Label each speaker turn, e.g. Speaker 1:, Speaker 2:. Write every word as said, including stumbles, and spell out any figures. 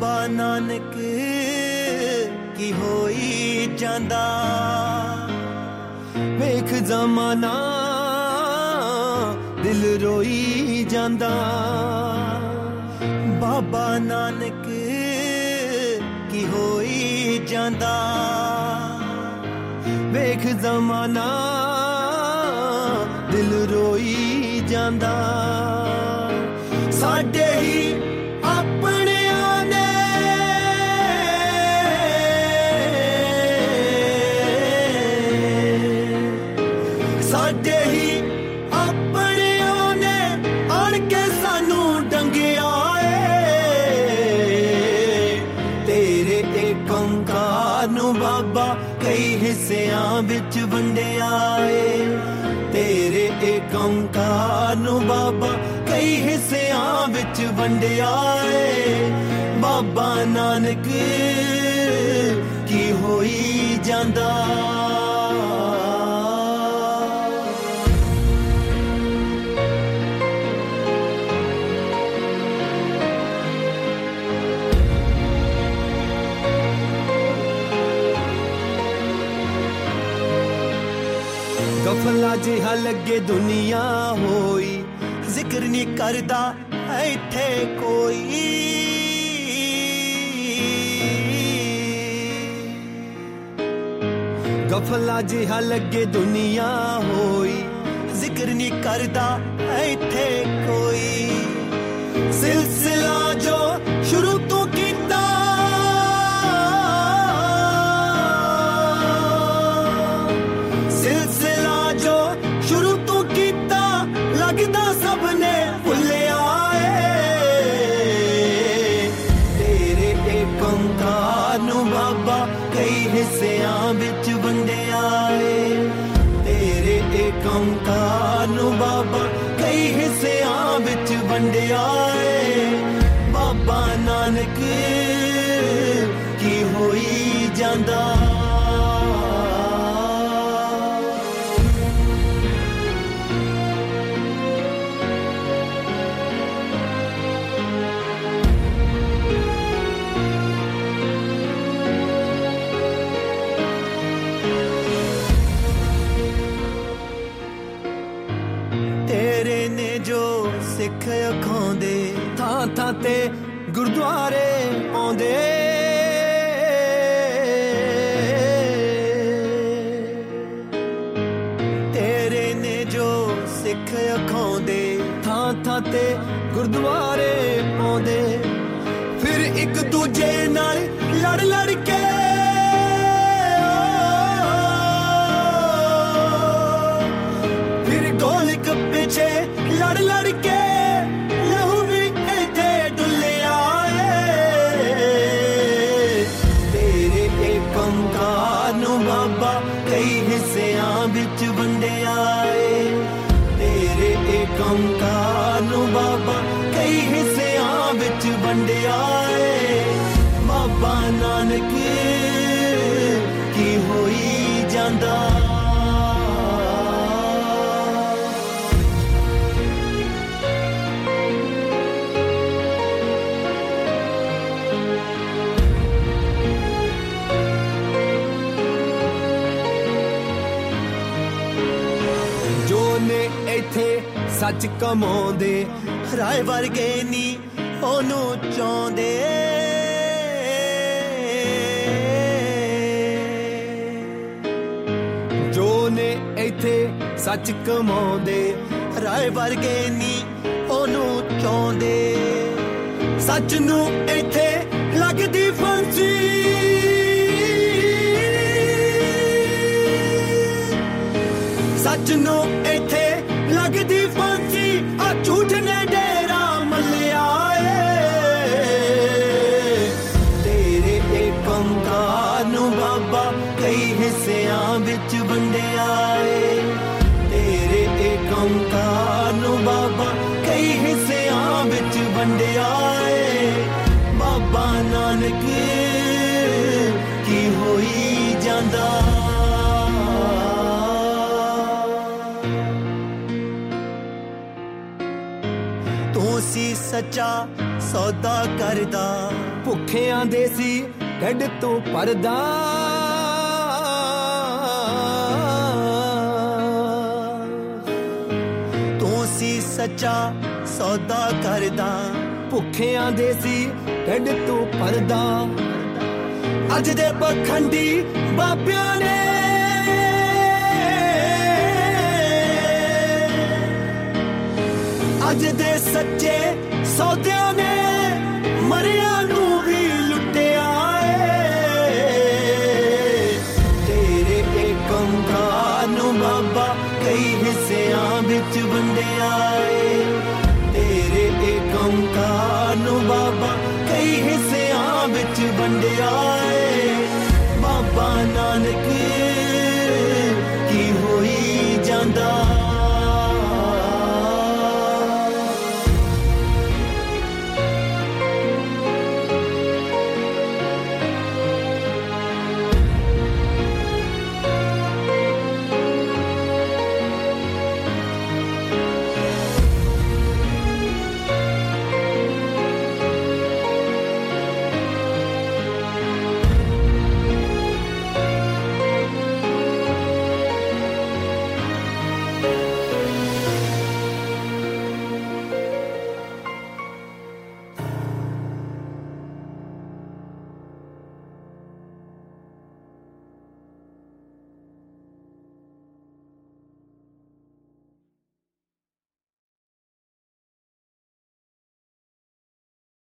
Speaker 1: बाबा नानक की होई जांदा वेख जमाना दिल रोई जांदा बाबा नानक की होई जांदा वेख जमाना दिल रोई जांदा साडे ही अपने आने साडे ही अपने आने आन के सानू डंगिया तेरे एक ओंकार नू बाबा कई हिस्सियां विच वंडिया तेरे एक ओंकार नू बाबा कई हिस्सियां विच वंडिया बाबा नानक की होई जांदा गफला जिहा लगे दुनिया होई जिक्र नहीं करदा इत्थे कोई गफला जिहा लगे दुनिया होई जिक्र नहीं करदा इत्थे कोई सिलसिला जो शुरू तो कीता सिलसिला जो शुरू तो कीता लगदा सबने भुलिया तेरे एक ओंकार नू बाबा कई हिस्सियां विच वंडिया तेरे एक ओंकार नू बाबा कई हिस्सियां विच वंडिया बाबा नानक की होई जांदा सिख अखांदे थां थां ते गुरुद्वारे आउंदे तेरे ने जो सिख अखांदे थां थां ते गुरुद्वारे आउंदे फिर एक दूजे नाल लड़ लड़ के फिर गोलिक पीछे लड़ लड़ के लहू भी इत्थे डुलिया तेरे एक ओंकार नू बाबा कई हिस्सियां विच वंडिया तेरे एक ओंकार नू बाबा कई हिस्सियां विच वंडिया बाबा नानक की होई जांदा सच कमाउंदे राय वर्गे नी ओनू चाहुंदे जो ने इत्थे सच कमाउंदे राय वर्गे नी ओनू चाहुंदे सच नू इत्थे लगदी फांसी सच नू इत्थे लगदी फांसी आ झूठ ने डेरा मलिया तेरे एक ओंकार नू बाबा कई हिस्सियां विच वंडिया तेरे एक ओंकार नू बाबा कई हिस्सियां विच वंडिया बाबा नानक की होई जांदा सच्चा ਸੌਦਾ ਕਰਦਾ ਭੁੱਖਿਆਂ ਦੇ ਸੀ ਢਿੱਡ ਤੋਂ ਪਰਦਾ ਤੂੰ ਸੀ ਸੱਚਾ ਸੌਦਾ ਕਰਦਾ ਭੁੱਖਿਆਂ ਦੇ ਸੀ ਢਿੱਡ ਤੋਂ ਪਰਦਾ ਅੱਜ ਦੇ ਪਖੰਡੀ ਬਾਬਿਆਂ ਨੇ ਅੱਜ ਦੇ ਸੱਚੇ ਸੌਦਿਆਂ ਨੇ ਮਰਿਆਂ ਨੂੰ ਵੀ ਲੁੱਟਿਆ ਏ ਤੇਰੇ ਇਹ ਕੰਮਕਾਰ ਨੂੰ ਬਾਬਾ ਕਈ ਹਿੱਸਿਆਂ ਵਿੱਚ ਵੰਡਿਆ ਏ ਤੇਰੇ ਇਹ ਕੰਮਕਾਰ ਨੂੰ ਬਾਬਾ ਕਈ ਹਿੱਸਿਆਂ ਵਿੱਚ ਵੰਡਿਆ ਏ ਬਾਬਾ ਨਾਨਕ